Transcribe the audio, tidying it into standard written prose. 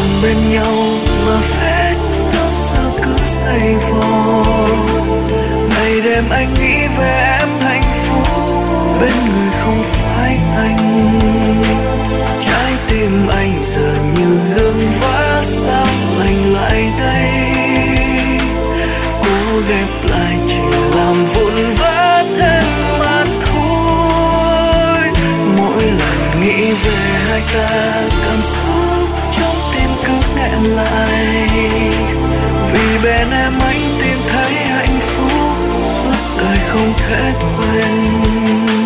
còn bên nhau mà vết nó sao cứ dày vò. Ngày đêm anh nghĩ về em hạnh phúc bên người không phải anh. Trái tim anh giờ như gương vỡ, sao lành lại đây? Cố ghép lại chỉ làm vụn vỡ thêm mà thôi. Mỗi lần nghĩ về hai ta, cảm xúc trong tim cứ nghẹn lại. Vì bên em anh tìm thấy hạnh phúc, suốt đời không thể quên.